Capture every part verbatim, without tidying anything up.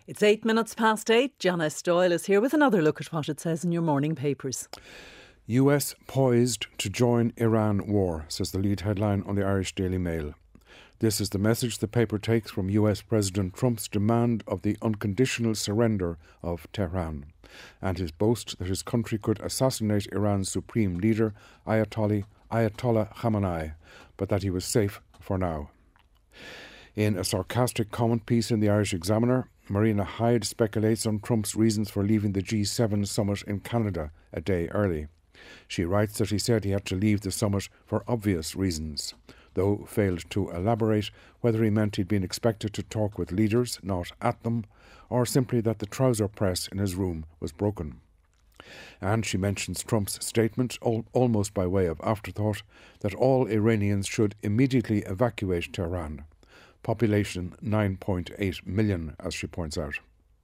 It's eight minutes past eight. Janice Doyle is here with another look at what it says in your morning papers. U S poised to join Iran war, says the lead headline on the Irish Daily Mail. This is the message the paper takes from U S President Trump's demand of the unconditional surrender of Tehran, and his boast that his country could assassinate Iran's supreme leader, Ayatollah, Ayatollah Khamenei, but that he was safe for now. In a sarcastic comment piece in the Irish Examiner, Marina Hyde speculates on Trump's reasons for leaving the G seven summit in Canada a day early. She writes that he said he had to leave the summit for obvious reasons, though failed to elaborate whether he meant he'd been expected to talk with leaders, not at them, or simply that the trouser press in his room was broken. And she mentions Trump's statement, al- almost by way of afterthought, that all Iranians should immediately evacuate Tehran. Population nine point eight million, as she points out.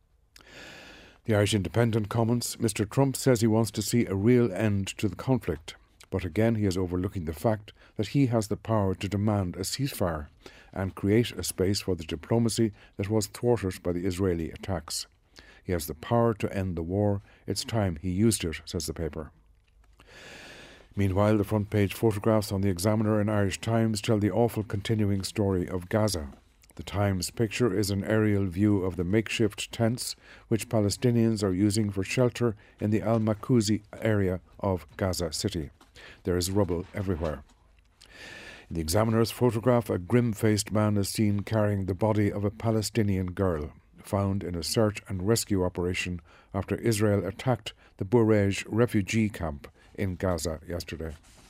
The Irish Independent comments, Mister Trump says he wants to see a real end to the conflict, but again he is overlooking the fact that he has the power to demand a ceasefire and create a space for the diplomacy that was thwarted by the Israeli attacks. He has the power to end the war. It's time he used it, says the paper. Meanwhile, the front page photographs on the Examiner and Irish Times tell the awful continuing story of Gaza. The Times picture is an aerial view of the makeshift tents which Palestinians are using for shelter in the Al-Makuzi area of Gaza City. There is rubble everywhere. In the Examiner's photograph, a grim-faced man is seen carrying the body of a Palestinian girl, found in a search and rescue operation after Israel attacked the Burej refugee camp in Gaza yesterday.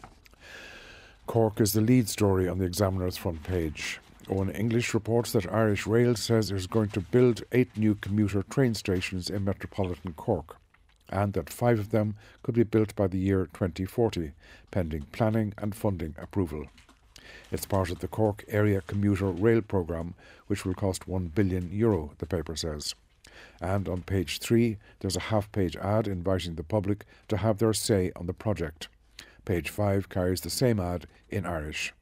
Cork is the lead story on the Examiner's front page. Owen English reports that Irish Rail says it is going to build eight new commuter train stations in metropolitan Cork, and that five of them could be built by the year twenty forty, pending planning and funding approval. It's part of the Cork Area Commuter Rail Programme, which will cost one billion euro, the paper says. And on page three, there's a half-page ad inviting the public to have their say on the project. Page five carries the same ad in Irish.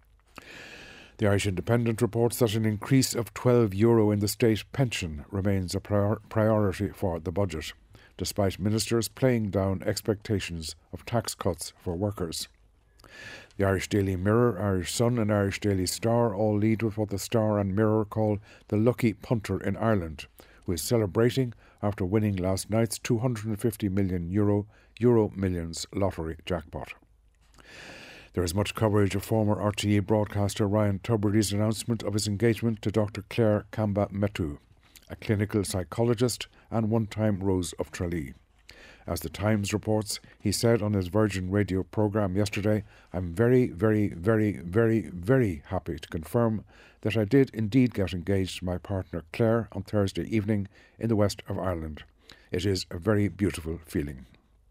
The Irish Independent reports that an increase of twelve euro in the state pension remains a prior- priority for the budget, despite ministers playing down expectations of tax cuts for workers. The Irish Daily Mirror, Irish Sun and Irish Daily Star all lead with what the Star and Mirror call the lucky punter in Ireland, who is celebrating after winning last night's two hundred fifty million euro Euro Millions lottery jackpot. There is much coverage of former R T E broadcaster Ryan Tubridy's announcement of his engagement to Doctor Claire Kamba-Metu, a clinical psychologist and one-time Rose of Tralee. As the Times reports, he said on his Virgin Radio programme yesterday, "I'm very, very, very, very, very happy to confirm that I did indeed get engaged to my partner Claire on Thursday evening in the west of Ireland. It is a very beautiful feeling."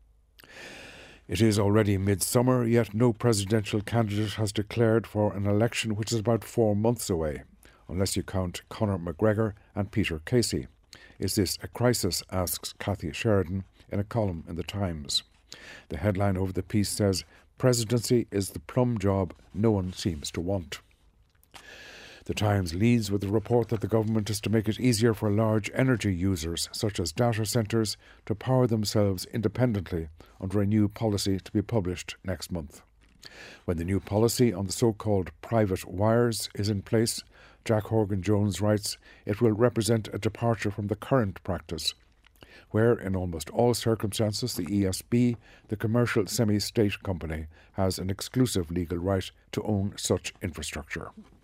It is already midsummer, yet no presidential candidate has declared for an election which is about four months away, unless you count Conor McGregor and Peter Casey. Is this a crisis, asks Cathy Sheridan in a column in the Times. The headline over the piece says, "Presidency is the plum job no one seems to want." The Times leads with the report that the government is to make it easier for large energy users, such as data centres, to power themselves independently under a new policy to be published next month. When the new policy on the so-called private wires is in place, Jack Horgan-Jones writes, it will represent a departure from the current practice, where in almost all circumstances the E S B, the commercial semi-state company, has an exclusive legal right to own such infrastructure.